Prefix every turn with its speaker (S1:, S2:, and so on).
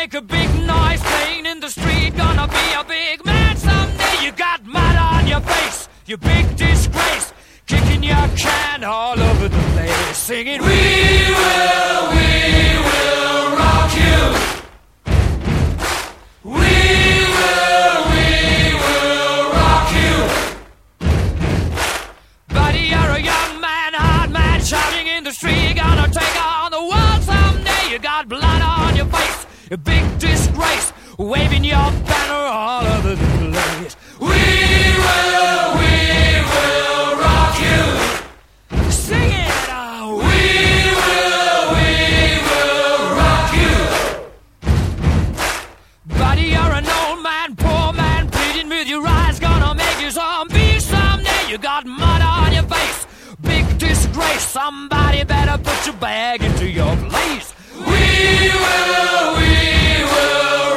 S1: make a big noise playing in the street. Gonna be a big man someday. You got mud on your face, you big disgrace. Kicking your can all over the place, singing, we will rock you. We will rock you. Buddy, you're a young man, hard man, shouting in the street. Gonna take on the world someday. You got blood on your face, a big disgrace, waving your banner all over the place. We will rock you. Sing it, we will rock you. Buddy, you're an old man, poor man, pleading with your eyes. Gonna make you zombie someday. You got mud on your face, big disgrace. Somebody better put your bag into your place. We will